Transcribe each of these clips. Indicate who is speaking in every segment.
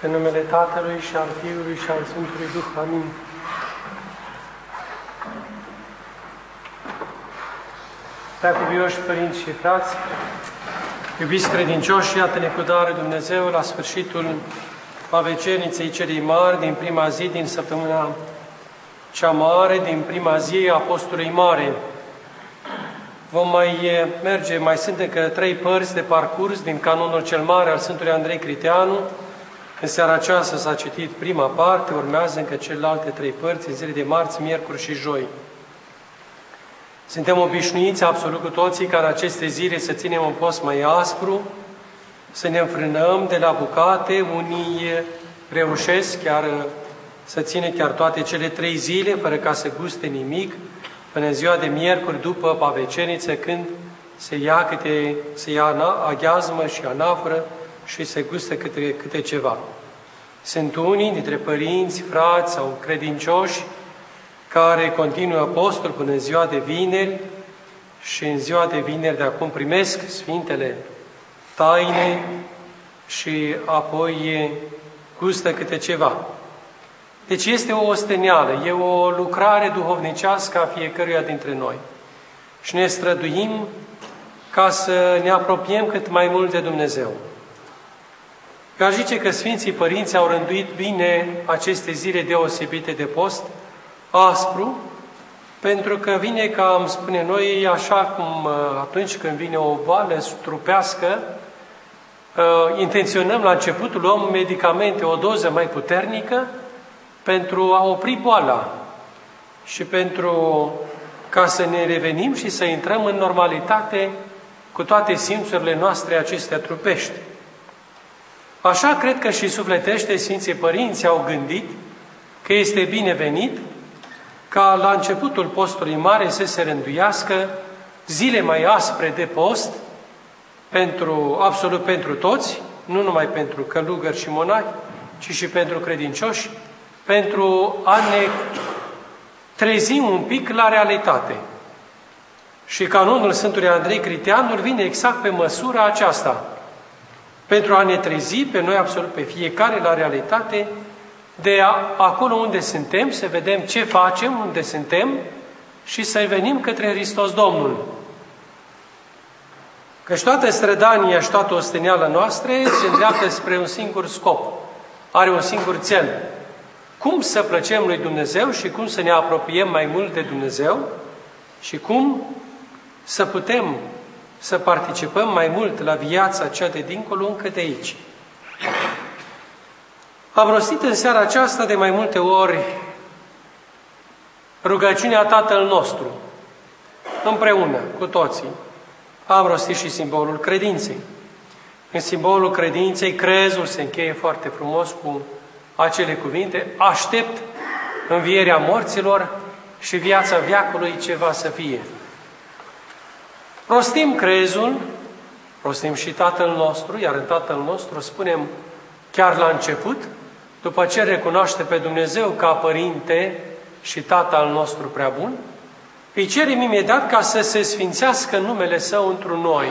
Speaker 1: În numele Tatălui și al Fiului și al Sfântului Duh. Amin. Preacuvioși părinți și frați, iubiți credincioși, iată-ne cu darul Dumnezeu la sfârșitul Avecerniței celei mari din prima zi din săptămâna cea mare, din prima zi a Apostolului Mare. Vom mai sunt încă 3 părți de parcurs din canonul cel mare al Sfântului Andrei Criteanu. În seara aceasta s-a citit prima parte, urmează încă celelalte 3 părți, în zile de marți, miercuri și joi. Suntem obișnuiți absolut cu toții ca în aceste zile să ținem un post mai aspru, să ne înfrânăm de la bucate, unii reușesc chiar să ține chiar toate cele 3 zile, fără ca să guste nimic, până în ziua de miercuri, după Paveceniță, când se ia aghiazmă și anaforă și se gustă câte ceva. Sunt unii dintre părinți, frați sau credincioși care continuă postul până în ziua de vineri și în ziua de vineri de acum primesc Sfintele Taine și apoi gustă câte ceva. Deci este o osteneală, e o lucrare duhovnicească a fiecăruia dintre noi. Și ne străduim ca să ne apropiem cât mai mult de Dumnezeu. Eu aș zice că Sfinții Părinți au rânduit bine aceste zile deosebite de post, aspru, pentru că vine, ca am spune noi, așa cum atunci când vine o boală trupească, intenționăm la început, luăm medicamente, o doză mai puternică, pentru a opri boala și ca să ne revenim și să intrăm în normalitate cu toate simțurile noastre acestea trupești. Așa cred că și sufletește Sfinții Părinți au gândit că este binevenit ca la începutul postului mare să se rânduiască zile mai aspre de post absolut pentru toți, nu numai pentru călugări și monahi, ci și pentru credincioși, pentru a ne trezi un pic la realitate. Și canonul Sfântului Andrei Criteanu vine exact pe măsura aceasta, pentru a ne trezi pe noi, absolut pe fiecare, la realitate, de acolo unde suntem, să vedem ce facem, unde suntem și să venim către Hristos Domnul. Căci toată strădania și toată osteneala noastră se îndreaptă spre un singur scop, are un singur cel. Cum să plăcem lui Dumnezeu și cum să ne apropiem mai mult de Dumnezeu și cum să putem să participăm mai mult la viața cea de dincolo încă de aici. Am rostit în seara aceasta de mai multe ori rugăciunea Tatăl nostru, împreună cu toții. Am rostit și simbolul credinței. În simbolul credinței, crezul se încheie foarte frumos cu acele cuvinte: aștept învierea morților și viața veacului ce va să fie. Rostim crezul, rostim și Tatăl nostru, iar în Tatăl nostru spunem chiar la început, după ce recunoaște pe Dumnezeu ca Părinte și Tată al nostru prea bun, îi cerem imediat ca să se sfințească numele Său întru noi.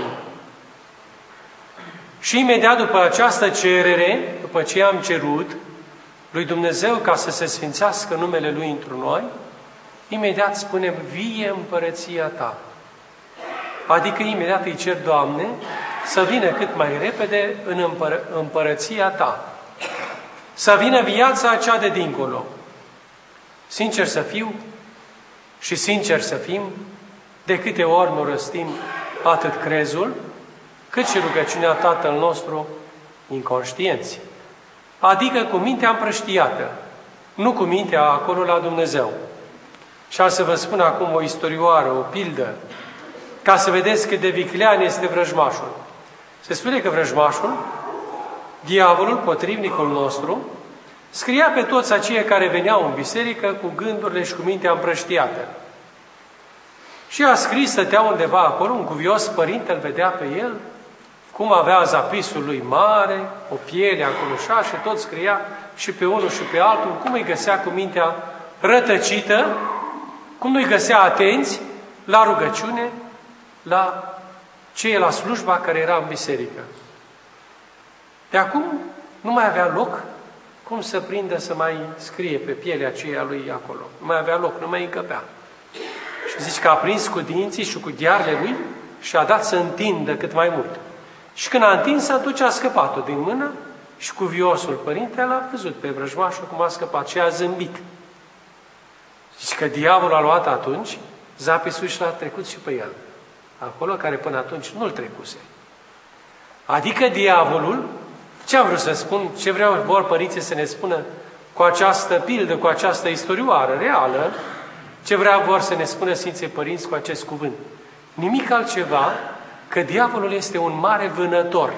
Speaker 1: Și imediat după această cerere, după ce am cerut lui Dumnezeu ca să se sfințească numele Lui întru noi, imediat spunem: vie împărăția Ta. Adică imediat îi cer, Doamne, să vină cât mai repede în împărăția Ta. Să vină viața aceea de dincolo. Sincer să fiu și sincer să fim, de câte ori nu răstim atât crezul, cât și rugăciunea Tatăl nostru inconștienți. Adică cu mintea împrăștiată, nu cu mintea acolo la Dumnezeu. Și să vă spun acum o istorioară, o pildă, ca să vedeți cât de viclean este vrăjmașul. Se spune că vrăjmașul, diavolul, potrivnicul nostru, scria pe toți aceia care veneau în biserică cu gândurile și cu mintea împrăștiată. Și a scris, stătea undeva acolo, un cuvios părinte îl vedea pe el, cum avea zapisul lui mare, o piele acolo și tot scria și pe unul și pe altul, cum îi găsea cu mintea rătăcită, cum nu-i găsea atenți la rugăciune, la slujba care era în biserică. De acum nu mai avea loc cum să prindă să mai scrie pe pielea aceea lui acolo? Nu mai avea loc, nu mai încăpea. Și zici că a prins cu dinții și cu ghearele lui și a dat să întindă cât mai mult. Și când a întins, atunci a scăpat-o din mână și cu viosul părinte l-a văzut pe vrăjmașul cum a scăpat și a zâmbit. Zici că diavolul a luat atunci zapisul și l-a trecut și pe el. Acolo care până atunci nu-l trecuse. Adică diavolul, ce am vrut să spun, ce vor părinții să ne spună cu această pildă, cu această istorioară reală, ce vor să ne spună Sfinții Părinți cu acest cuvânt? Nimic altceva că diavolul este un mare vânător.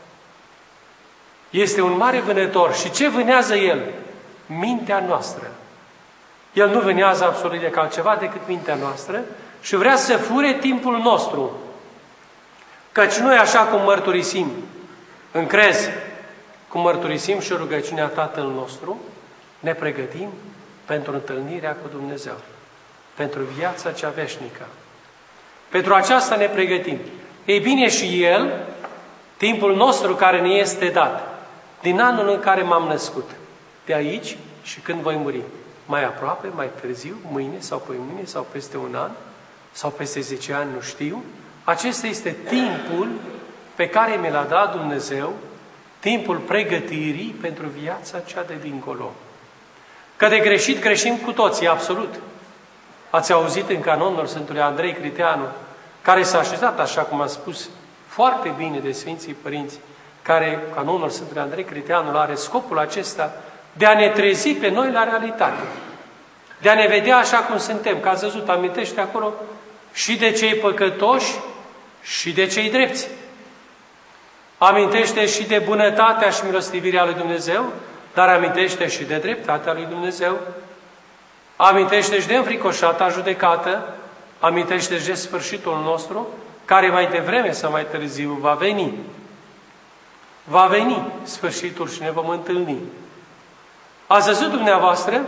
Speaker 1: Este un mare vânător. Și ce vânează el? Mintea noastră. El nu vânează absolut de altceva decât mintea noastră și vrea să fure timpul nostru. Căci noi, așa cum mărturisim în crez, cum mărturisim și rugăciunea Tatăl nostru, ne pregătim pentru întâlnirea cu Dumnezeu, pentru viața cea veșnică. Pentru aceasta ne pregătim. Ei bine, și El, timpul nostru care ne este dat, din anul în care m-am născut, de aici și când voi muri, mai aproape, mai târziu, mâine sau poimâine sau peste un an, sau peste 10 ani, nu știu, acesta este timpul pe care mi l-a dat Dumnezeu, timpul pregătirii pentru viața cea de dincolo. Că de greșit greșim cu toții, absolut. Ați auzit în canonul Sfântului Andrei Criteanu, care s-a așezat, așa cum a spus foarte bine de Sfinții Părinți, care canonul Sfântului Andrei Criteanu are scopul acesta de a ne trezi pe noi la realitate. De a ne vedea așa cum suntem. Că ați văzut, amintește acolo și de cei păcătoși și de cei drepți. Amintește și de bunătatea și milostivirea lui Dumnezeu, dar amintește și de dreptatea lui Dumnezeu. Amintește și de înfricoșata judecată, amintește și de sfârșitul nostru, care mai devreme sau mai târziu va veni. Va veni sfârșitul și ne vom întâlni. Ați văzut dumneavoastră,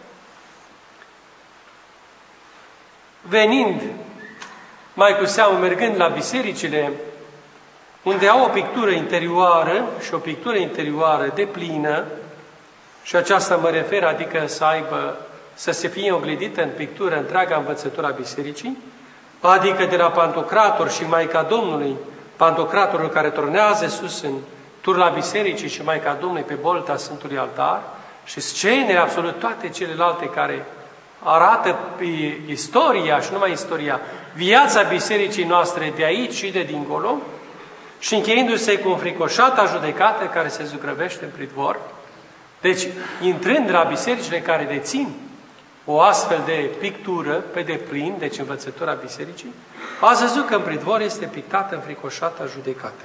Speaker 1: venind, mai cu seamă, mergând la bisericile unde au o pictură interioară și o pictură interioară deplină, și aceasta mă refer, adică să se fie oglindită în pictură întreaga învățătura bisericii, adică de la Pantocrator și Maica Domnului, Pantocratorul care tornează sus în turla bisericii și Maica Domnului pe bolta Sfântului Altar și scenele, absolut toate celelalte care arată istoria și numai istoria, viața bisericii noastre de aici și de dincolo, și încheiindu-se cu înfricoșata judecată care se zugrăvește în pridvor. Deci, intrând la bisericile care dețin o astfel de pictură pe deplin, deci învățătura bisericii, ați văzut că în pridvor este pictată înfricoșata judecată.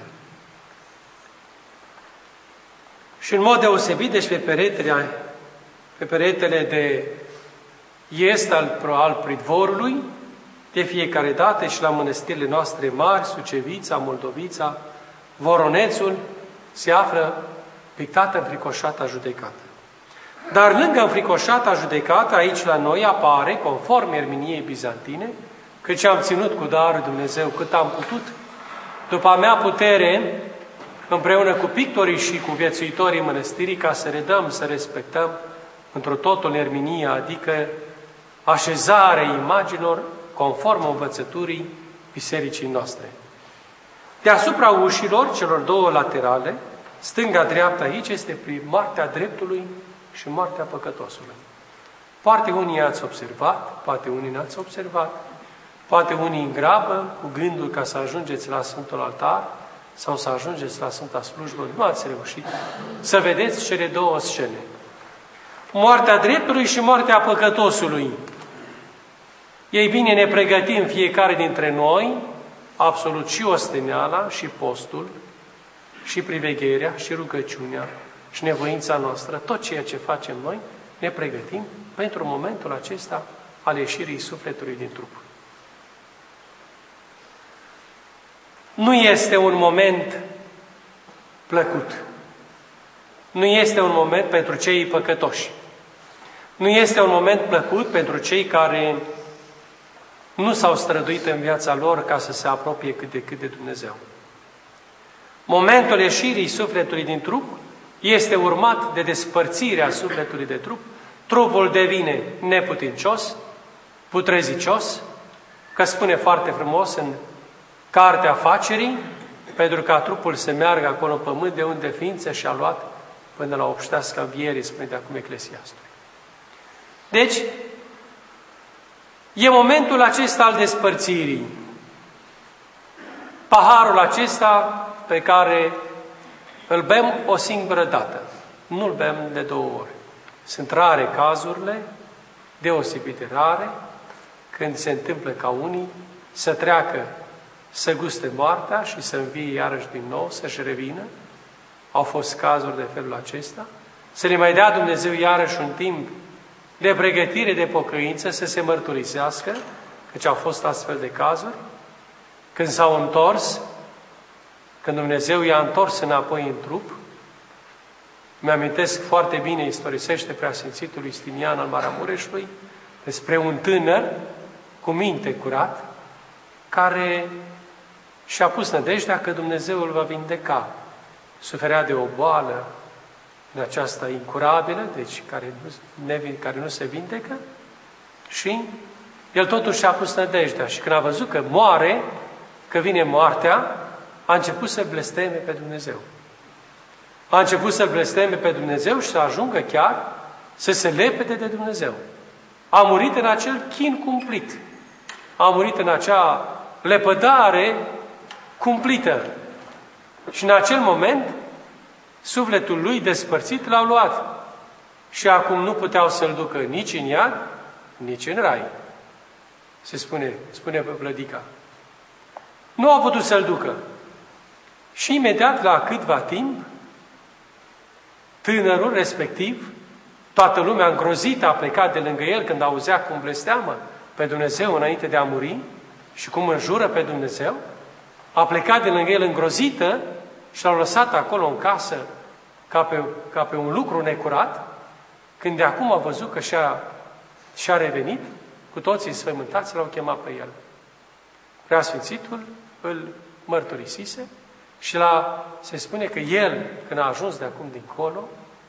Speaker 1: Și în mod deosebit, deci pe peretele de est al pridvorului, de fiecare dată și la mănăstirile noastre mari, Sucevița, Moldovița, Voronețul, se află pictată înfricoșata judecată. Dar lângă înfricoșata judecată, aici la noi apare, conform Erminiei Bizantine, că ce am ținut cu darul Dumnezeu cât am putut, după a mea putere, împreună cu pictorii și cu viețuitorii mănăstirii, ca să redăm, să respectăm într-o totul Erminia, adică așezarea imaginilor conform învățăturii bisericii noastre. Deasupra ușilor, celor două laterale, stânga-dreapta aici, este moartea dreptului și moartea păcătosului. Poate unii ați observat, poate unii n-ați observat, poate unii în grabă, cu gândul ca să ajungeți la Sfântul Altar sau să ajungeți la Sfânta Slujbă, nu ați reușit să vedeți cele două scene. Moartea dreptului și moartea păcătosului. Ei bine, ne pregătim fiecare dintre noi, absolut și osteneala, și postul, și privegherea, și rugăciunea, și nevoința noastră, tot ceea ce facem noi, ne pregătim pentru momentul acesta al ieșirii sufletului din trup. Nu este un moment plăcut. Nu este un moment pentru cei păcătoși. Nu este un moment plăcut pentru cei care nu s-au străduit în viața lor ca să se apropie cât de cât de Dumnezeu. Momentul ieșirii sufletului din trup este urmat de despărțirea sufletului de trup, trupul devine neputincios, putrezicios, că spune foarte frumos în Cartea Facerii, pentru ca trupul să meargă acolo în pământ, de unde ființă și-a luat până la obștească învierii, spune de acum Eclesiastul. Deci, e momentul acesta al despărțirii. Paharul acesta pe care îl bem o singură dată. Nu îl bem de 2 ori. Sunt rare cazurile, deosebit de rare, când se întâmplă ca unii să treacă, să guste moartea și să învie iarăși din nou, să-și revină. Au fost cazuri de felul acesta. Să le mai dea Dumnezeu iarăși un timp de pregătire, de pocăință, să se mărturisească, căci au fost astfel de cazuri, când s-au întors, când Dumnezeu i-a întors înapoi în trup. Mi-amintesc foarte bine, istorisește Preasfințitul Justinian al Maramureșului, despre un tânăr cu minte curat, care și-a pus nădejdea că Dumnezeu îl va vindeca. Suferea de o boală în aceasta incurabilă, deci care nu se vindecă, și el totuși și-a pus nădejdea. Și când a văzut că moare, că vine moartea, a început să blesteme pe Dumnezeu. A început să-L blesteme pe Dumnezeu și să ajungă chiar să se lepede de Dumnezeu. A murit în acel chin cumplit. A murit în acea lepădare cumplită. Și în acel moment, sufletul lui despărțit l-au luat. Și acum nu puteau să-l ducă nici în iad, nici în rai. Se spune pe Vlădica. Nu au putut să-l ducă. Și imediat, la câtva timp, tânărul respectiv, toată lumea îngrozită a plecat de lângă el când auzea cum blesteamă pe Dumnezeu înainte de a muri și cum înjură pe Dumnezeu, a plecat de lângă el îngrozită și l-au lăsat acolo în casă ca pe un lucru necurat, când de acum a văzut că și-a revenit, cu toții sfăimântați l-au chemat pe el. Preasfințitul îl mărturisise și se spune că el, când a ajuns de acum dincolo,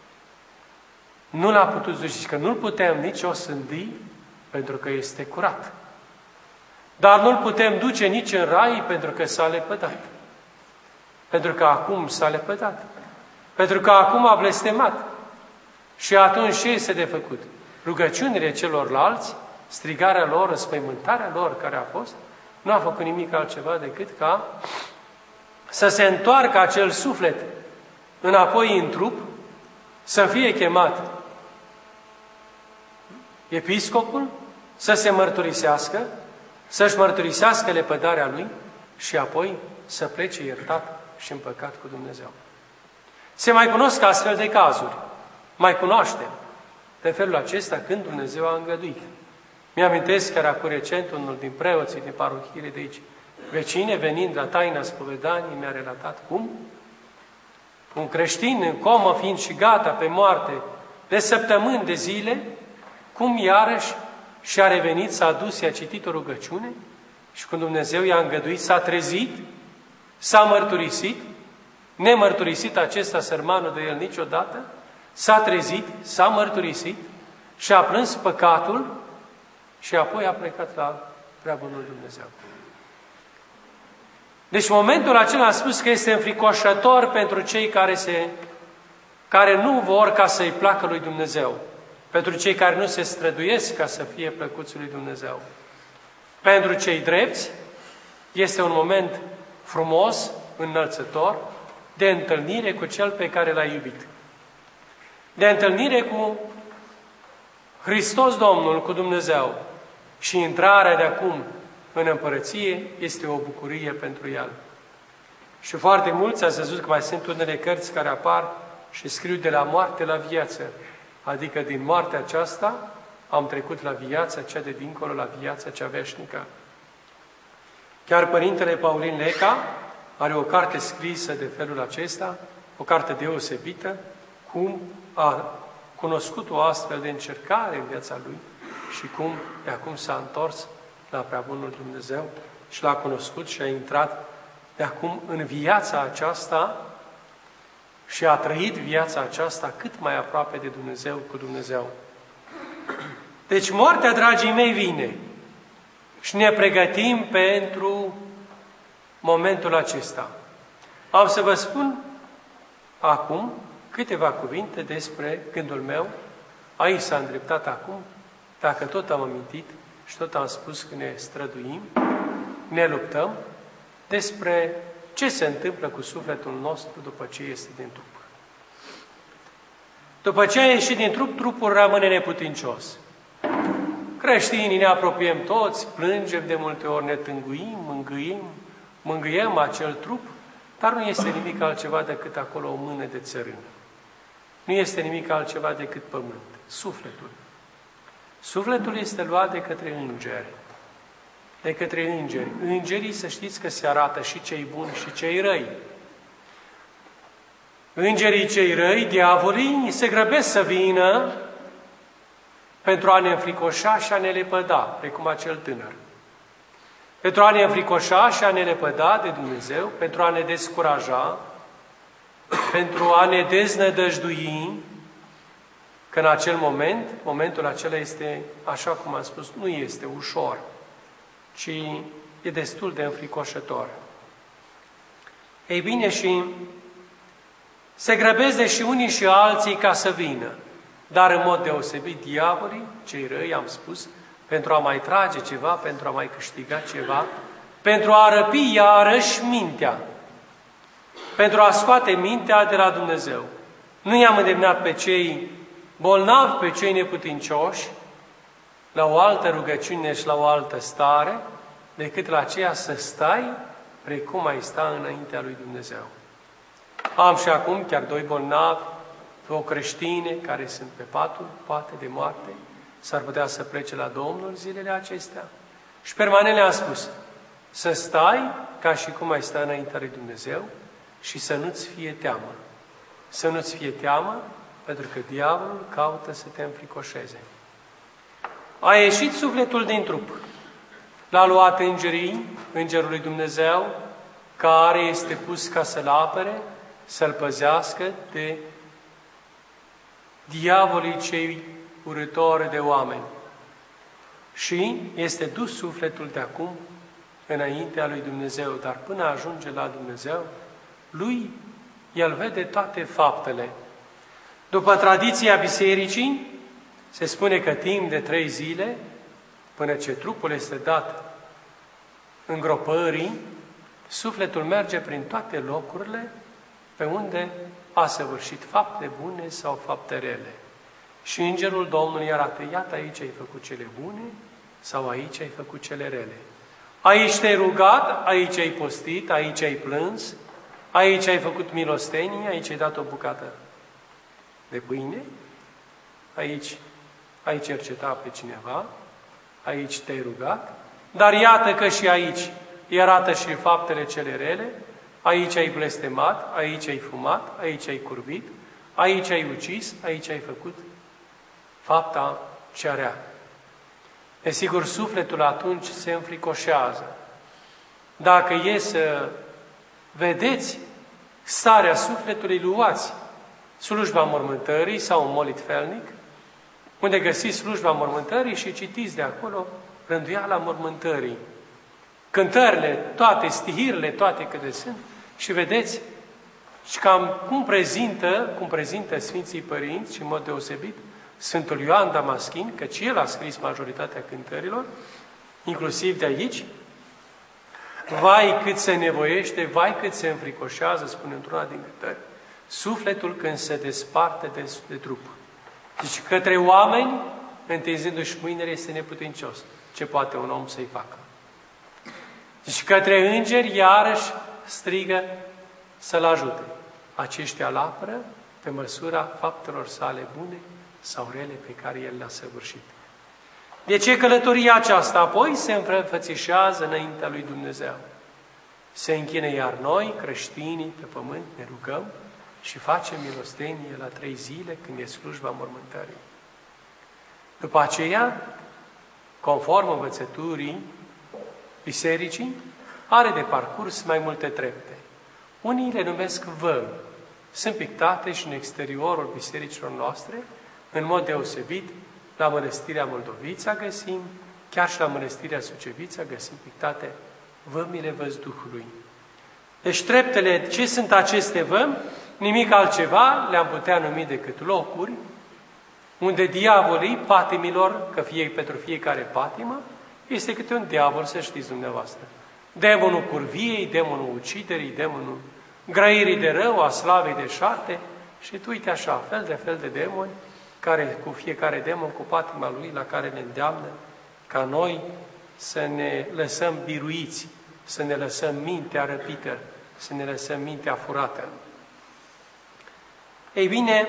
Speaker 1: nu l-a putut duce, că nu-l putem nici osândi, pentru că este curat. Dar nu-l putem duce nici în rai, pentru că s-a lepădat. Pentru că acum s-a lepădat. Pentru că acum a blestemat. Și atunci ce este de făcut? Rugăciunile celorlalți, strigarea lor, înspăimântarea lor care a fost, nu a făcut nimic altceva decât ca să se întoarcă acel suflet înapoi în trup, să fie chemat episcopul, să se mărturisească, să-și mărturisească lepădarea lui și apoi să plece iertat și împăcat cu Dumnezeu. Se mai cunosc astfel de cazuri. Mai cunoaștem de felul acesta când Dumnezeu a îngăduit. Mi-amintesc chiar acum recent unul din preoții din parohiile de aici, vecine, venind la taina spovedanii, mi-a relatat cum un creștin în comă, fiind și gata pe moarte de săptămâni de zile, cum iarăși și-a revenit, s-a dus, i-a citit o rugăciune și când Dumnezeu i-a îngăduit, s-a trezit, s-a mărturisit, nemărturisit acesta sărmanul de el niciodată, s-a trezit, s-a mărturisit și a plâns păcatul și apoi a plecat la prea bunul Dumnezeu. Deci momentul acela am spus că este înfricoșător pentru cei care nu vor ca să-i placă lui Dumnezeu, pentru cei care nu se străduiesc ca să fie plăcuți lui Dumnezeu. Pentru cei drepți este un moment frumos, înălțător, de întâlnire cu Cel pe care L-ai iubit. De întâlnire cu Hristos Domnul, cu Dumnezeu. Și intrarea de acum în împărăție este o bucurie pentru El. Și foarte mulți ați văzut că mai sunt unele cărți care apar și scriu de la moarte la viață. Adică din moartea aceasta am trecut la viața cea de dincolo, la viața cea veșnică. Chiar Părintele Paulin Leca are o carte scrisă de felul acesta, o carte deosebită, cum a cunoscut o astfel de încercare în viața lui și cum de acum s-a întors la preabunul Dumnezeu și l-a cunoscut și a intrat de acum în viața aceasta și a trăit viața aceasta cât mai aproape de Dumnezeu cu Dumnezeu. Deci moartea, dragii mei, vine și ne pregătim pentru momentul acesta. Am să vă spun acum câteva cuvinte despre gândul meu. Aici s-a îndreptat acum, dacă tot am amintit și tot am spus că ne străduim, ne luptăm, despre ce se întâmplă cu sufletul nostru după ce este din trup. După ce a ieșit din trup, trupul rămâne neputincios. Creștinii ne apropiem toți, plângem de multe ori, ne tânguim, mângâiem acel trup, dar nu este nimic altceva decât acolo o mână de țărână. Nu este nimic altceva decât pământ. Sufletul. Sufletul este luat de către îngeri. De către îngeri. Îngerii, să știți că se arată și cei buni și cei răi. Îngerii cei răi, diavolii, se grăbesc să vină pentru a ne înfricoșa și a ne lepăda, precum acel tânăr. Pentru a ne înfricoșa și a ne lepăda de Dumnezeu, pentru a ne descuraja, pentru a ne deznădăjdui, că în acel moment, momentul acela este, așa cum am spus, nu este ușor, ci e destul de înfricoșător. Ei bine, și se grăbesc și unii și alții ca să vină, dar în mod deosebit diavolii, cei răi, am spus, pentru a mai trage ceva, pentru a mai câștiga ceva, pentru a răpi iarăși mintea, pentru a scoate mintea de la Dumnezeu. Nu i-am îndemnat pe cei bolnavi, pe cei neputincioși, la o altă rugăciune și la o altă stare, decât la aceea să stai precum ai sta înaintea lui Dumnezeu. Am și acum chiar 2 bolnavi, 2 creștine care sunt pe patul, poate de moarte, s-ar putea să plece la Domnul zilele acestea. Și permanent le-am spus, să stai ca și cum ai sta înaintea lui Dumnezeu și să nu-ți fie teamă. Să nu-ți fie teamă, pentru că diavolul caută să te înfricoșeze. A ieșit sufletul din trup. L-a luat îngerul lui Dumnezeu, care este pus ca să-l apere, să-l păzească de diavolii cei urâtori de oameni. Și este dus sufletul de acum înaintea lui Dumnezeu, dar până ajunge la Dumnezeu, el vede toate faptele. După tradiția bisericii, se spune că timp de 3 zile, până ce trupul este dat îngropării, sufletul merge prin toate locurile pe unde a săvârșit fapte bune sau fapte rele. Și îngerul Domnului arată, iată, aici ai făcut cele bune sau aici ai făcut cele rele. Aici te-ai rugat, aici ai postit, aici ai plâns, aici ai făcut milostenie, aici ai dat o bucată de pâine, aici ai cercetat pe cineva, aici te-ai rugat, dar iată că și aici îi arată și faptele cele rele, aici ai blestemat, aici ai fumat, aici ai curvit, aici ai ucis, aici ai făcut fapta cea rea. Desigur, sufletul atunci se înfricoșează. Dacă e să vedeți starea sufletului, luați slujba mormântării sau un molitfelnic, unde găsiți slujba mormântării și citiți de acolo rânduiala mormântării. Cântările, toate, stihirile, toate câte sunt, și vedeți și cam cum prezintă Sfinții Părinți și în mod deosebit Sfântul Ioan Damaschin, căci el a scris majoritatea cântărilor, inclusiv de aici, vai cât se nevoiește, vai cât se înfricoșează, spune într-una din cântări, sufletul când se desparte de trup. Deci către oameni, întinzându-și mâinile, este neputincios. Ce poate un om să-i facă? Deci către îngeri, iarăși, strigă să-l ajute. Aceștia îl apără pe măsura faptelor sale bune sau rele pe care el le-a săvârșit. De ce călătoria aceasta? Apoi se înfățișează înaintea lui Dumnezeu. Se închine iar noi, creștinii, pe pământ, ne rugăm și facem milostenie la 3 zile când e slujba mormântării. După aceea, conform învățăturii bisericii, are de parcurs mai multe trepte. Unii le numesc vămi. sunt pictate și în exteriorul bisericilor noastre, în mod deosebit, la Mănăstirea Moldovița găsim, chiar și la Mănăstirea Sucevița găsim pictate vămile văzduhului. Deci treptele, ce sunt aceste vămi? Nimic altceva le-am putea numi decât locuri unde diavolii patimilor, că pentru fiecare patimă, este câte un diavol, să știți dumneavoastră. Demonul curviei, demonul uciderii, demonul grăirii de rău, a slavei de șarte și tu uite așa, fel de demoni, care cu fiecare demon, cu patima lui, la care ne îndeamnă ca noi să ne lăsăm biruiți, să ne lăsăm mintea răpită, să ne lăsăm mintea furată. Ei bine,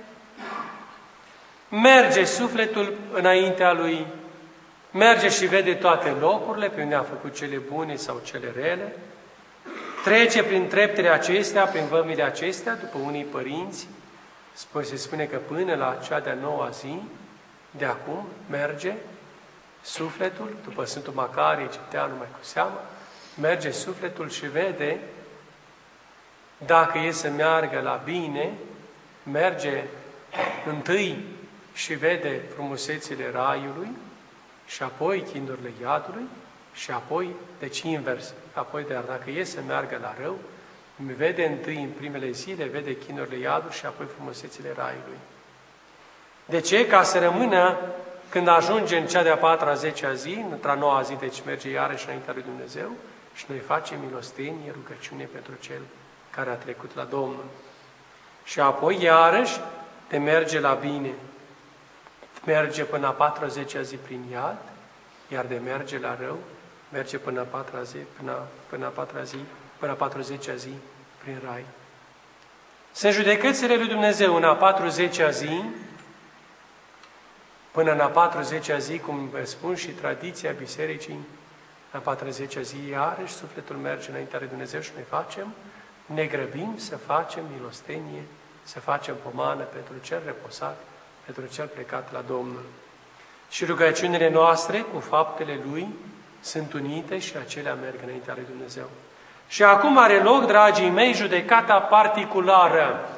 Speaker 1: merge sufletul înaintea lui, merge și vede toate locurile pe unde a făcut cele bune sau cele rele, trece prin treptele acestea, prin vămile acestea, după unii părinți, se spune că până la cea de-a 9-a zi, de acum, merge sufletul, după Sfântul Macarie, Citeanu mai cu seamă, merge sufletul și vede, dacă e să meargă la bine, merge întâi și vede frumusețile raiului și apoi chinurile iadului și apoi, deci invers, apoi, dar dacă e să meargă la rău, vede întâi în primele zile, vede chinurile iadului și apoi frumusețile raiului. De ce? Ca să rămână, când ajunge în cea de-a 4-a, 10-a zi, într-a 9-a zi, deci merge iarăși înaintea lui Dumnezeu și noi facem milostenie, rugăciune pentru cel care a trecut la Domnul. Și apoi, iarăși, te merge la bine. Merge până a 40-a zi prin iad, iar de merge la rău, merge până a 4-a zi, până a 40-a zi prin rai. Sunt judecățile lui Dumnezeu în a 40-a zi, până în a 40-a zi, cum vă spun și tradiția bisericii, în a 40-a zi, iarăși sufletul merge înaintea lui Dumnezeu și noi ne grăbim să facem milostenie, să facem pomană pentru cel reposat, pentru cel plecat la Domnul. Și rugăciunile noastre cu faptele Lui sunt unite și acelea merg înaintea lui Dumnezeu. Și acum are loc, dragii mei, judecata particulară.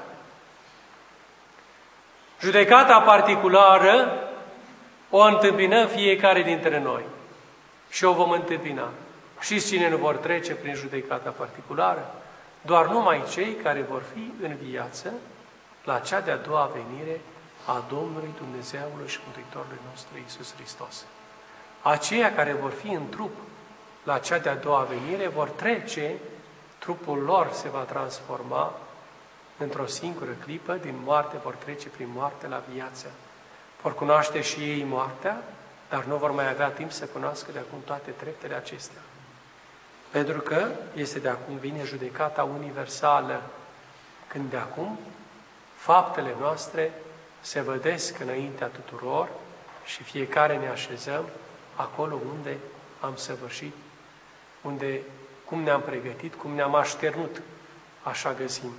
Speaker 1: Judecata particulară o întâmpinăm fiecare dintre noi. Și o vom întâmpina. Știți cine nu vor trece prin judecata particulară? Doar numai cei care vor fi în viață la cea de-a doua venire a Domnului Dumnezeului și Mântuitorului nostru Iisus Hristos. Aceia care vor fi în trup la cea de-a doua venire vor trece, trupul lor se va transforma într-o singură clipă, din moarte vor trece prin moarte la viață. Vor cunoaște și ei moartea, dar nu vor mai avea timp să cunoască de acum toate treptele acestea. Pentru că este de acum, vine judecata universală, când de acum faptele noastre se vădesc înaintea tuturor și fiecare ne așezăm acolo unde am săvârșit, unde, cum ne-am pregătit, cum ne-am așternut, așa găsim.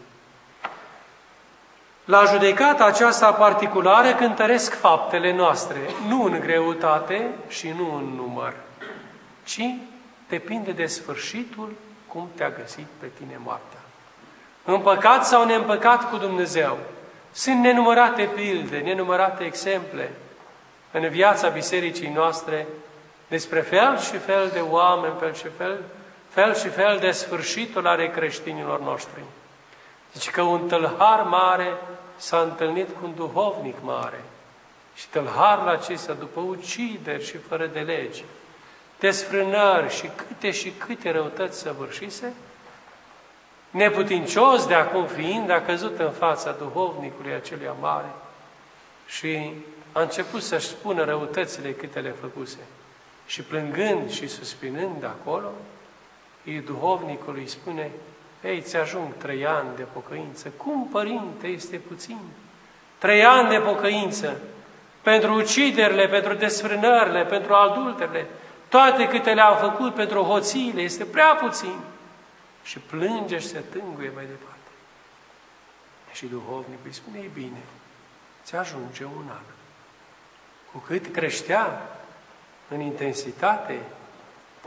Speaker 1: La judecata aceasta particulară cântăresc faptele noastre, nu în greutate și nu în număr, ci depinde de sfârșitul cum te-a găsit pe tine moartea. Împăcat sau neîmpăcat cu Dumnezeu. Sunt nenumărate pilde, nenumărate exemple în viața bisericii noastre despre fel și fel de oameni, fel și fel de sfârșitul ale creștinilor noștri. Deci că un tâlhar mare s-a întâlnit cu un duhovnic mare și tâlharul acesta, după ucideri și fără de legi, desfrânări și câte răutăți săvârșise, neputincios de acum fiind, a căzut în fața duhovnicului acelui mare și a început să-și spună răutățile câte le făcuse. Și plângând și suspinând de acolo, duhovnicul îi spune: ei, ți-ajung 3 ani de pocăință. Cum, părinte, este puțin? 3 ani de pocăință pentru uciderile, pentru desfrânările, pentru adulterele, toate câte le-am făcut, pentru hoțiile, este prea puțin. Și plânge și se tânguie mai departe. Și duhovnicul îi spune: ei bine, ți ajunge 1 an. Cu cât creștea în intensitate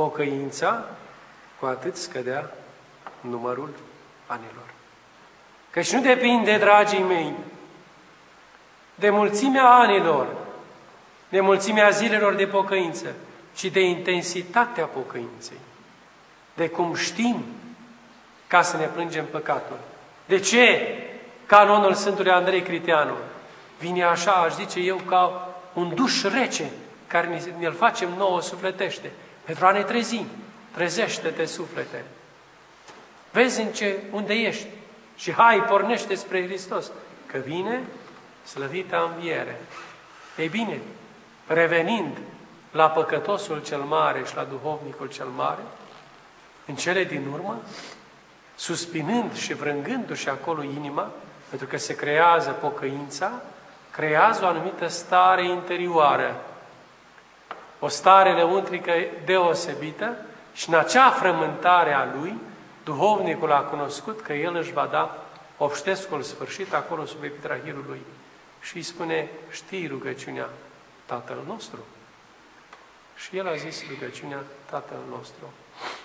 Speaker 1: pocăința, cu atât scădea numărul anilor. Căci nu depinde, dragii mei, de mulțimea anilor, de mulțimea zilelor de pocăință, ci de intensitatea pocăinței, de cum știm ca să ne plângem păcatul. De ce canonul Sfântului Andrei Criteanu vine așa, aș zice eu, ca un duș rece, care ne-l facem nouă sufletește, pentru a ne trezi. Trezește-te, suflete! Vezi unde ești și hai, pornește spre Hristos, că vine slăvita înviere. Ei bine, revenind la păcătosul cel mare și la duhovnicul cel mare, în cele din urmă, suspinând și vrângându-și acolo inima, pentru că se creează pocăința, creează o anumită stare interioară, o stare lăuntrică deosebită, și în acea frământare a lui, duhovnicul a cunoscut că el își va da obștescul sfârșit acolo sub epitrahirul lui. Și îi spune, știi rugăciunea Tatăl nostru? Și el a zis rugăciunea Tatăl nostru.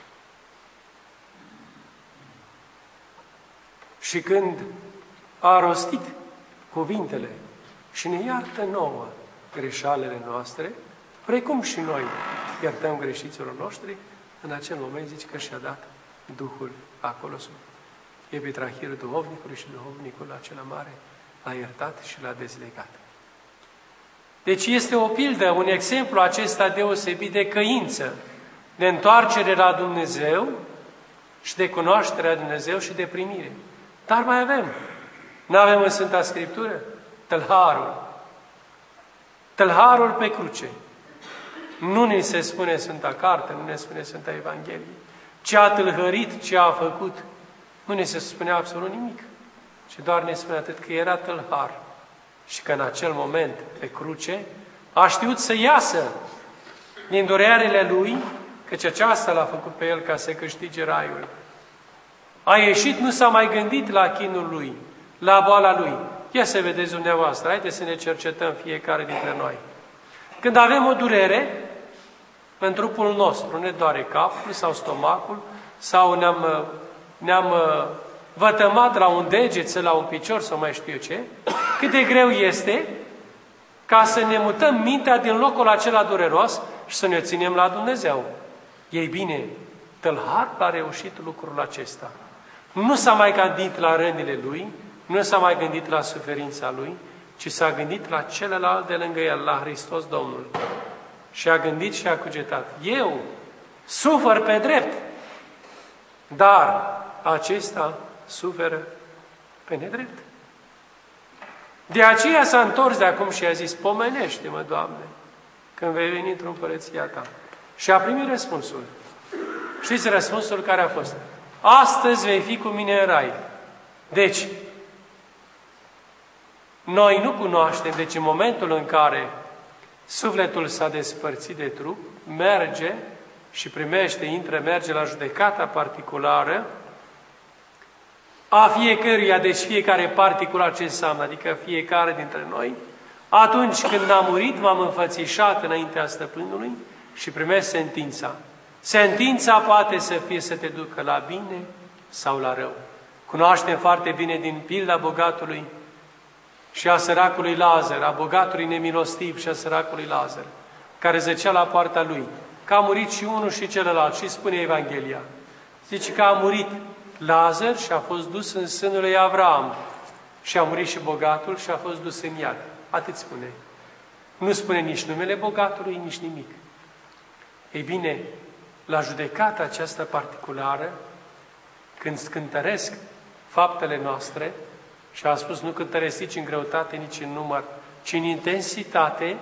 Speaker 1: Și când a rostit cuvintele și ne iartă nouă greșalele noastre, precum și noi iertăm greșiților noștri, în acel moment zice că și-a dat Duhul acolo sub epitrahirul duhovnicului și duhovnicul acela mare l-a iertat și l-a dezlegat. Deci este o pildă, un exemplu acesta deosebit de căință, de întoarcere la Dumnezeu și de cunoașterea Dumnezeu și de primire. Dar mai avem. N-avem în Sfânta Scriptură? Tâlharul. Tâlharul pe cruce. Nu ne se spune Sfânta Carte, nu ne spune Sfânta Evanghelie. Ce a tâlhărit, ce a făcut, nu ne se spune absolut nimic. Și doar ne spune atât că era tâlhar. Și că în acel moment, pe cruce, a știut să iasă din durerile lui, căci aceasta l-a făcut pe el ca să câștige raiul. A ieșit, nu s-a mai gândit la chinul lui, la boala lui. Ia să vedeți dumneavoastră, haideți să ne cercetăm fiecare dintre noi. Când avem o durere în trupul nostru, ne doare capul sau stomacul, sau ne-am vătămat la un deget sau la un picior sau mai știu eu ce, cât de greu este ca să ne mutăm mintea din locul acela dureros și să ne ținem la Dumnezeu. Ei bine, tâlhar a reușit lucrul acesta. Nu s-a mai gândit la rănile lui, nu s-a mai gândit la suferința lui, ci s-a gândit la celălalt de lângă el, la Hristos Domnul. Și a gândit și a cugetat. Eu sufăr pe drept, dar acesta suferă pe nedrept. De aceea s-a întors de acum și a zis, pomenește-mă, Doamne, când vei veni într-o împărăția Ta. Și a primit răspunsul. Știți răspunsul care a fost? Astăzi vei fi cu mine în rai. Deci, noi nu cunoaștem, deci în momentul în care sufletul s-a despărțit de trup, merge și primește, merge la judecata particulară a fiecăruia, deci fiecare particular ce înseamnă, adică fiecare dintre noi, atunci când a murit, m-am înfățișat înaintea stăpânului și primesc sentința. Sentința poate să fie să te ducă la bine sau la rău. Cunoaștem foarte bine din pilda bogatului și a săracului Lazar, a bogatului nemilostiv și a săracului Lazar, care zăcea la poarta lui, că a murit și unul și celălalt. Și spune Evanghelia. Zice că a murit Lazar și a fost dus în sânul lui Avram. Și a murit și bogatul și a fost dus în iad. Atât spune. Nu spune nici numele bogatului, nici nimic. Ei bine, la judecata aceasta particulară, când cântăresc faptele noastre, și a spus, nu cântăresc nici în greutate, nici în număr, ci în intensitate,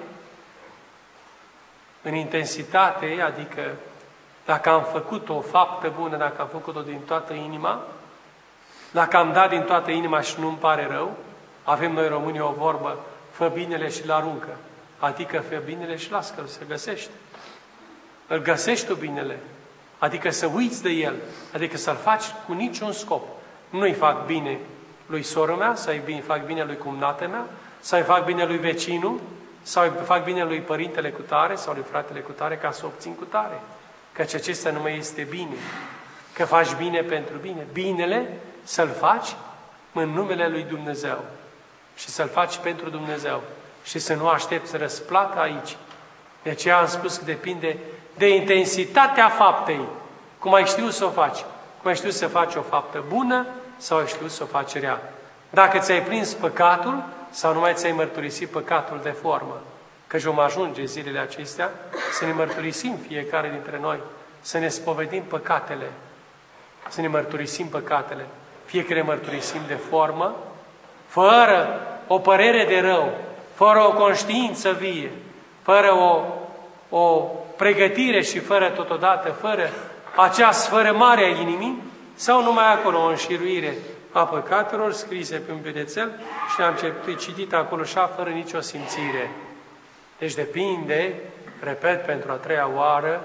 Speaker 1: adică dacă am făcut o faptă bună, dacă am făcut-o din toată inima, dacă am dat din toată inima și nu-mi pare rău, avem noi românii o vorbă, fă binele și-l aruncă, adică fă binele și lasă-l, se găsește. Îl găsești tu binele, adică să uiți de el, adică să-l faci cu niciun scop. Nu-i fac bine lui soră mea, să-i fac bine lui cumnată mea, să-i fac bine lui vecinul, sau îi fac bine lui părintele cu tare, sau lui fratele cu tare, ca să obțin cu tare. Căci acesta nu mai este bine. Că faci bine pentru bine. Binele să-l faci în numele lui Dumnezeu și să-L faci pentru Dumnezeu și să nu aștepți răsplată aici. De aceea am spus că depinde de intensitatea faptei. Cum ai știut să o faci? Cum ai știut să faci o faptă bună sau ai știut să o faci rea? Dacă ți-ai prins păcatul sau nu mai ți-ai mărturisit păcatul de formă. Căci vom ajunge zilele acestea să ne mărturisim fiecare dintre noi, să ne spovedim păcatele, să ne mărturisim păcatele. Fie că ne mărturisim de formă, fără o părere de rău, fără o conștiință vie, fără o pregătire și fără acea sfărâmare a inimii, sau numai acolo o înșiruire a păcatelor scrise pe un bilețel și am citit acolo așa fără nicio simțire. Deci depinde, repet pentru a treia oară,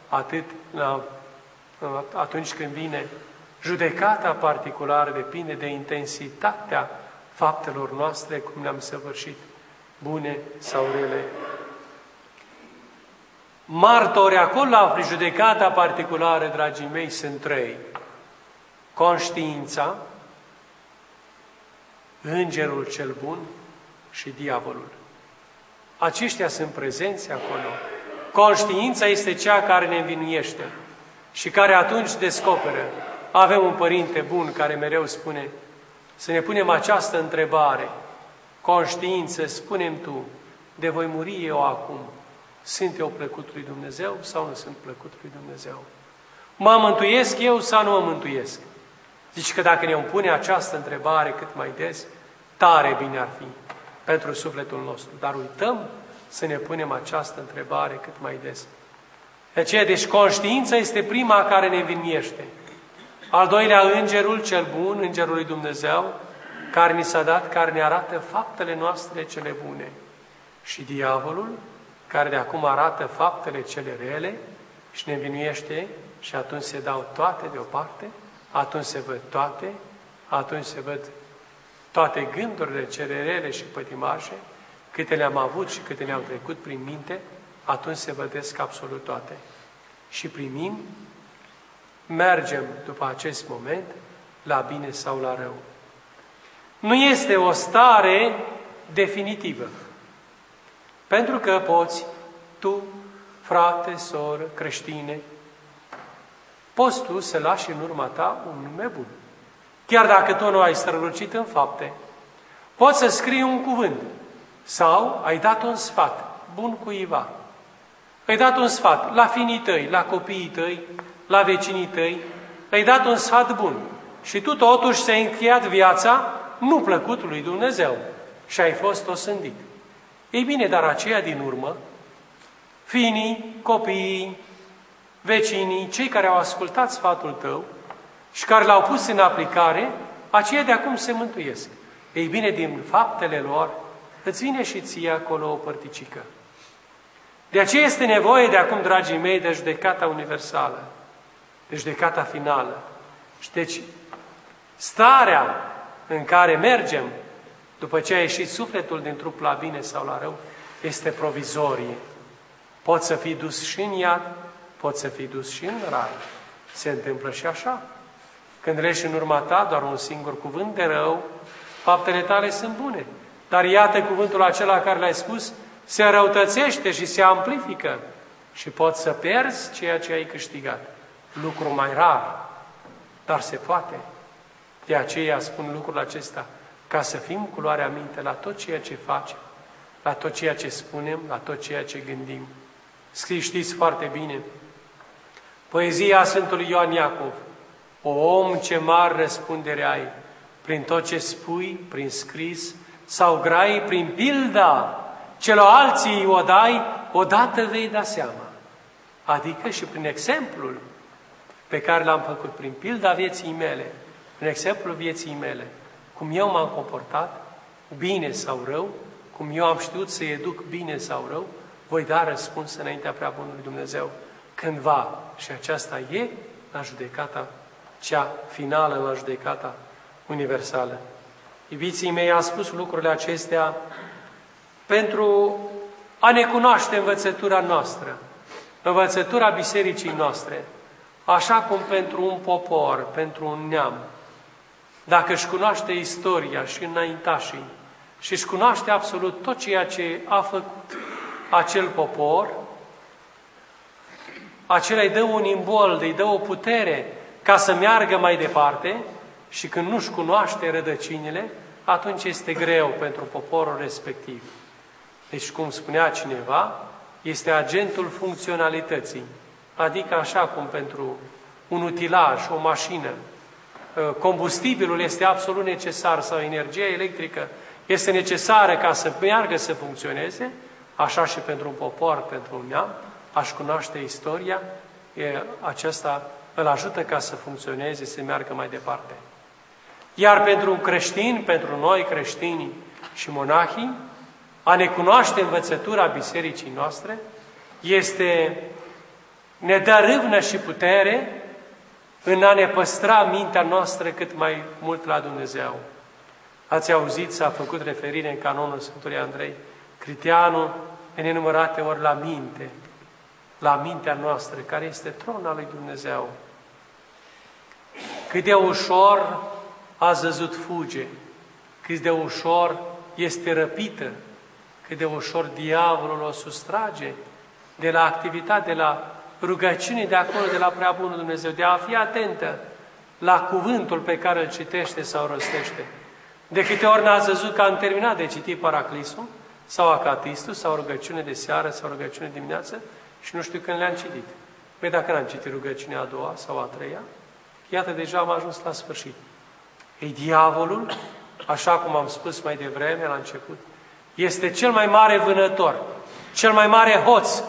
Speaker 1: atunci când vine judecata particulară, depinde de intensitatea faptelor noastre, cum le-am săvârșit, bune sau rele. Martori acolo la judecata particulară, dragii mei, sunt trei. Conștiința, îngerul cel bun și diavolul. Aceștia sunt prezenți acolo. Conștiința este cea care ne învinuiește și care atunci descoperă. Avem un părinte bun care mereu spune să ne punem această întrebare. Conștiință, spune-mi tu, de voi muri eu acum, sunt eu plăcut lui Dumnezeu sau nu sunt plăcut lui Dumnezeu? Mă mântuiesc eu sau nu mă mântuiesc? Zici că dacă ne-am pune această întrebare cât mai des, tare bine ar fi pentru sufletul nostru. Dar uităm să ne punem această întrebare cât mai des. De aceea, deci conștiința este prima care ne învinuiește. Al doilea, îngerul cel bun, îngerul lui Dumnezeu, care ni s-a dat, care ne arată faptele noastre cele bune. Și diavolul, care de acum arată faptele cele rele și ne învinuiește și atunci se dau toate deoparte, atunci se văd toate gândurile cele rele și pătimașe, câte le-am avut și câte ne-au trecut prin minte, atunci se vădesc absolut toate. Și primim, mergem după acest moment la bine sau la rău. Nu este o stare definitivă. Pentru că poți, tu, frate, soră, creștine, poți tu să lași în urma ta un nume bun. Chiar dacă tu nu ai strălucit în fapte, poți să scrii un cuvânt sau ai dat un sfat bun cuiva. Ai dat un sfat la finii tăi, la copiii tăi, la vecinii tăi, ai dat un sfat bun și tu totuși ți-ai încheiat viața nu plăcut lui Dumnezeu și ai fost osândit. Ei bine, dar aceia din urmă, finii, copiii, vecinii, cei care au ascultat sfatul tău și care l-au pus în aplicare, aceia de acum se mântuiesc. Ei bine, din faptele lor, îți vine și ție acolo o părticică. De aceea este nevoie de acum, dragii mei, de judecata universală, de judecata finală. Și deci, starea în care mergem, după ce a ieșit sufletul din trup la bine sau la rău, este provizorie. Poți să fii dus și în iad, poți să fii dus și în rai. Se întâmplă și așa. Când leși în urma ta doar un singur cuvânt de rău, faptele tale sunt bune. Dar iată cuvântul acela care l-ai spus, se răutățește și se amplifică și poți să pierzi ceea ce ai câștigat. Lucru mai rar, dar se poate. De aceea spun lucrul acesta, ca să fim cu luarea minte la tot ceea ce facem, la tot ceea ce spunem, la tot ceea ce gândim. Știți foarte bine, poezia Sfântului Ioan Iacov, o om ce mare răspundere ai, prin tot ce spui, prin scris sau grai, prin pilda celorlalții o dai, odată vei da seama. Adică și prin exemplul pe care l-am făcut, prin pilda vieții mele, prin exemplul vieții mele, cum eu m-am comportat, bine sau rău, cum eu am știut să educ bine sau rău, voi da răspuns înaintea prea bunului Dumnezeu cândva. Și aceasta e la judecata cea finală, la judecata universală. Iubiții mei, am spus lucrurile acestea pentru a ne cunoaște învățătura noastră, învățătura bisericii noastre, așa cum pentru un popor, pentru un neam, dacă își cunoaște istoria și înaintașii și își cunoaște absolut tot ceea ce a făcut acel popor, acela îi dă un imbold, îi dă o putere ca să meargă mai departe și când nu-și cunoaște rădăcinile, atunci este greu pentru poporul respectiv. Deci, cum spunea cineva, este agentul funcționalității. Adică așa cum pentru un utilaj, o mașină, combustibilul este absolut necesar sau energia electrică este necesară ca să meargă să funcționeze, așa și pentru un popor, pentru un neam, aș cunoaște istoria, aceasta îl ajută ca să funcționeze, să meargă mai departe. Iar pentru un creștin, pentru noi creștinii și monahii, a ne cunoaște învățătura bisericii noastre ne dă râvnă și putere în a ne păstra mintea noastră cât mai mult la Dumnezeu. Ați auzit, s-a făcut referire în canonul Sfântului Andrei Criteanu de nenumărate ori la mintea noastră, care este tron al lui Dumnezeu. Cât de ușor a zăzut fuge, cât de ușor este răpită, cât de ușor diavolul o sustrage de la activitate, de la rugăciune de acolo, de la prea bunul Dumnezeu, de a fi atentă la cuvântul pe care îl citește sau rostește. De câte ori n-ați văzut că am terminat de citit Paraclisul, sau Acatistul, sau rugăciune de seară, sau rugăciune dimineață, și nu știu când le-am citit. Păi dacă n-am citit rugăciunea a doua sau a treia, iată, deja am ajuns la sfârșit. Ei, diavolul, așa cum am spus mai devreme, la început, este cel mai mare vânător, cel mai mare hoț.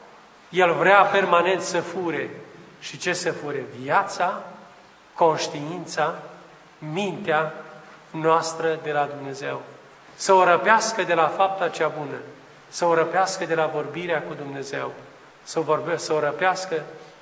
Speaker 1: El vrea permanent să fure. Și ce să fure? Viața, conștiința, mintea noastră de la Dumnezeu. Să o răpească de la fapta cea bună, să o răpească de la vorbirea cu Dumnezeu, să o răpească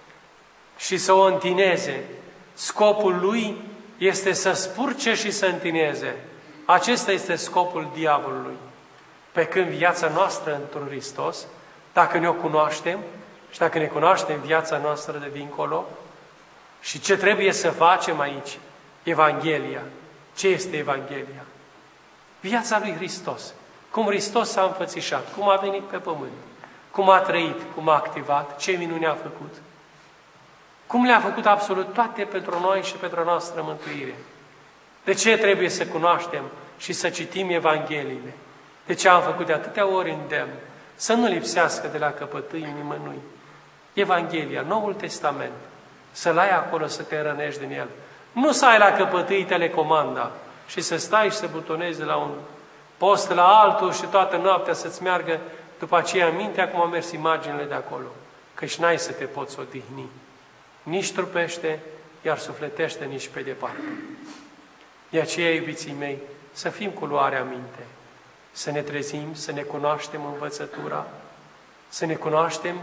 Speaker 1: și să o întineze. Scopul lui este să spurce și să întineze. Acesta este scopul diavolului. Pe când viața noastră într-un Hristos, dacă ne-o cunoaștem și dacă ne cunoaștem viața noastră de dincolo, și ce trebuie să facem aici? Evanghelia. Ce este Evanghelia? Viața lui Hristos. Cum Hristos s-a înfățișat, cum a venit pe pământ, cum a trăit, cum a activat, ce minune a făcut. Cum le-a făcut absolut toate pentru noi și pentru a noastră mântuire. De ce trebuie să cunoaștem și să citim Evangheliile? De ce am făcut de atâtea ori îndemn? Să nu lipsească de la căpătâi nimănui. Evanghelia, Noul Testament, să-l ai acolo, să te rănești din el. Nu să ai la căpătâi telecomanda și să stai și să butonezi de la un post la altul și toată noaptea să-ți meargă după aceea mintea cum au mers imaginile de acolo. Căci n-ai să te poți odihni. Nici trupește, iar sufletește nici pe departe. De aceea, iubiții mei, să fim cu luarea minte, să ne trezim, să ne cunoaștem învățătura, să ne cunoaștem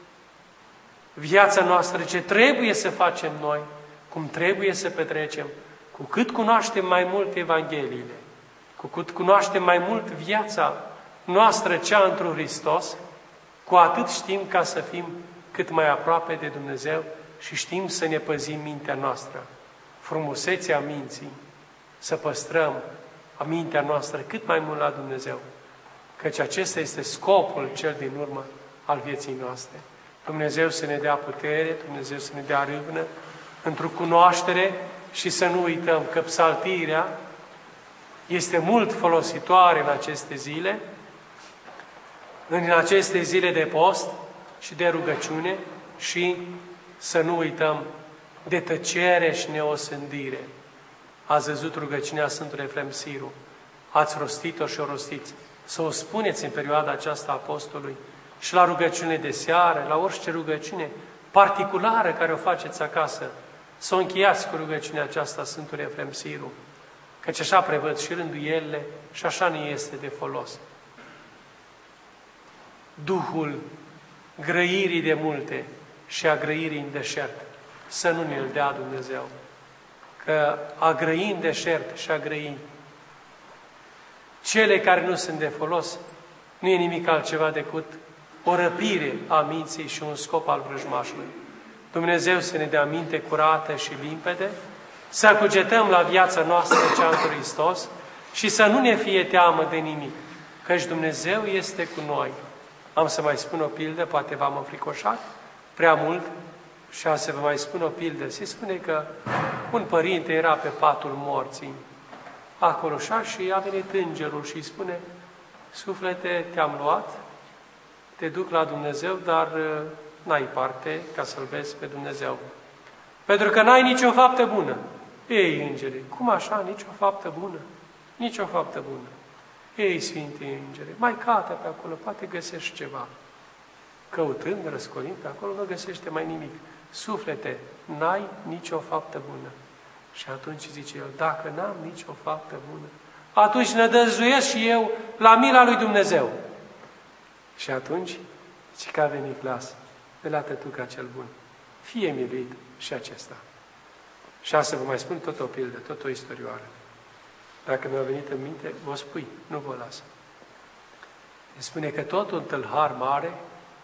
Speaker 1: viața noastră, ce trebuie să facem noi, cum trebuie să petrecem. Cu cât cunoaștem mai mult Evangheliile, cu cât cunoaștem mai mult viața noastră, cea într-un Hristos, cu atât știm ca să fim cât mai aproape de Dumnezeu și știm să ne păzim mintea noastră, frumusețea minții, să păstrăm mintea noastră cât mai mult la Dumnezeu, căci acesta este scopul cel din urmă al vieții noastre. Dumnezeu să ne dea putere, Dumnezeu să ne dea râvnă într-o cunoaștere și să nu uităm că psaltirea este mult folositoare în aceste zile, în aceste zile de post și de rugăciune, și să nu uităm de tăcere și neosândire. Ați văzut rugăciunea Sfântului Efrem Siru, ați rostit-o și o rostiți. Să o spuneți în perioada aceasta Apostolului și la rugăciune de seară, la orice rugăciune particulară care o faceți acasă, să o încheiați cu rugăciunea aceasta Sfântului Efrem Siru, căci așa prevăd și rânduielile și așa ne este de folos. Duhul grăirii de multe și a grăirii în deșert, să nu ne-l dea Dumnezeu. Că a grăi în deșert și a grăi cele care nu sunt de folos, nu e nimic altceva decât o răpire a minții și un scop al vrăjmașului. Dumnezeu să ne dea minte curată și limpede, să cugetăm la viața noastră cea în Hristos și să nu ne fie teamă de nimic, căci Dumnezeu este cu noi. Am să mai spun o pildă, poate v-am înfricoșat prea mult, și am să vă mai spun o pildă. Se spune că un părinte era pe patul morții, acolo și a venit îngerul și îi spune: suflete, te-am luat, te duc la Dumnezeu, dar n-ai parte ca să-L vezi pe Dumnezeu. Pentru că n-ai nicio faptă bună. Ei, îngere, cum așa, nicio faptă bună? Nicio faptă bună. Ei, Sfinte Îngere, mai caută pe acolo, poate găsești ceva. Căutând, răscolind pe acolo, nu găsește mai nimic. Suflete, n-ai nicio faptă bună. Și atunci zice el: dacă n-am nicio faptă bună, atunci nădăjduiesc și eu la mila lui Dumnezeu. Și atunci, zice că a venit glas de la tătuca cel bun: fie miluit și acesta. Și să vă mai spun tot o pildă, tot o istorioară. Dacă mi-a venit în minte, vă spui, nu vă las. Spune că tot un tâlhar mare,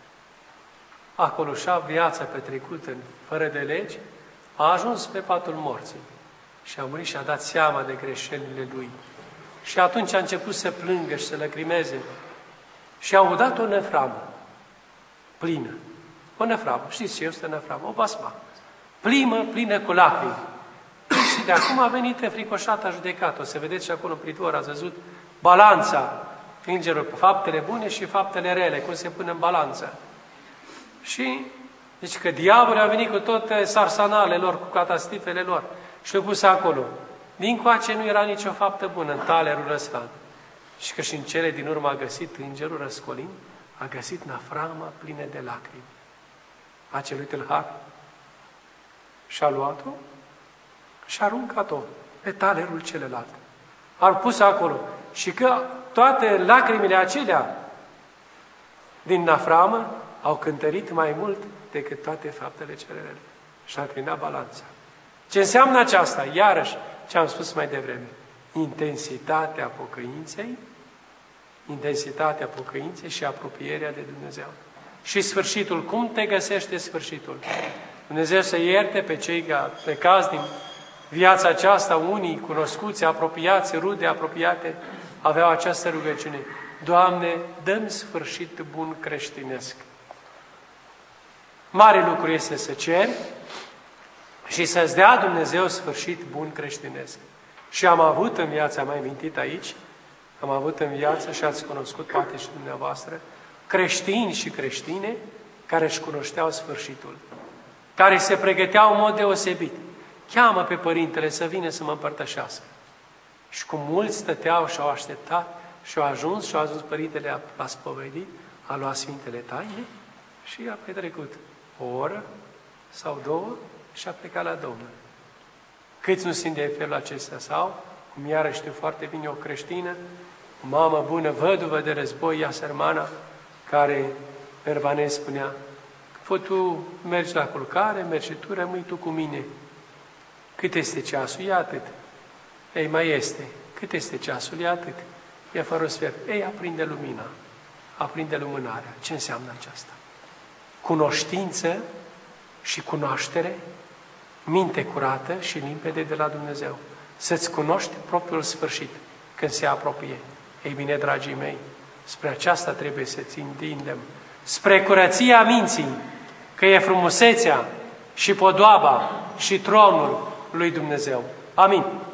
Speaker 1: acolo și-a viața petrecută fără de legi, a ajuns pe patul morții și a murit și a dat seama de greșelile lui. Și atunci a început să plângă și să lăcrimeze și a udat o năframă plină. O năframă, știți ce este o năframă? O basma. Plină cu lacrimi. Și de acum a venit înfricoșata judecată. O să vedeți și acolo în pridvor, ați văzut balanța îngerul, faptele bune și faptele rele, cum se pune în balanță. Și deci că diavolul a venit cu toate sarsanalele lor, cu catastrofele lor și le-a pus acolo. Dincoace nu era nicio faptă bună în talerul ăsta. Și că și în cele din urmă a găsit îngerul răscolind, a găsit năframa plină de lacrimi. Acelui tâlhar. Și-a luat-o și a aruncat-o pe talerul celălalt. A pus acolo. Și că toate lacrimile acelea din năframă au cântărit mai mult decât toate faptele celelalte. Și a terminat balanța. Ce înseamnă aceasta? Iarăși, ce am spus mai devreme. Intensitatea pocăinței și apropierea de Dumnezeu. Și sfârșitul. Cum te găsește sfârșitul? Dumnezeu să ierte pe cei pe caz din viața aceasta, unii cunoscuți, apropiați, rude apropiate, aveau această rugăciune: Doamne, dă-mi sfârșit bun creștinesc. Mare lucru este să ceri și să-ți dea Dumnezeu sfârșit bun creștinesc. Și am avut în viața, mai mintit aici, am avut în viață și ați cunoscut poate și dumneavoastră, creștini și creștine care își cunoșteau sfârșitul, care se pregăteau în mod deosebit. Cheamă pe părintele să vină să mă împărtășească. Și cum mulți stăteau și au așteptat și au ajuns părintele la spovedit, a luat Sfintele Taine și a petrecut o oră sau două și a plecat la Domnul. Câți nu simt de felul acesta sau, cum iară știu foarte bine, o creștină, o mamă bună, văduvă de război, ea sărmana, care Pervanez spunea: tu mergi la culcare, mergi și tu, rămâi tu cu mine. Cât este ceasul? E atât. Ei, mai este. Cât este ceasul? E atât. E fără sfert. Ei, aprinde lumina. Aprinde lumânarea. Ce înseamnă aceasta? Cunoștință și cunoaștere, minte curată și limpede de la Dumnezeu. Să-ți cunoști propriul sfârșit când se apropie. Ei bine, dragii mei, spre aceasta trebuie să-ți întindem. Spre curăția minții, că e frumusețea și podoaba și tronul lui Dumnezeu. Amin.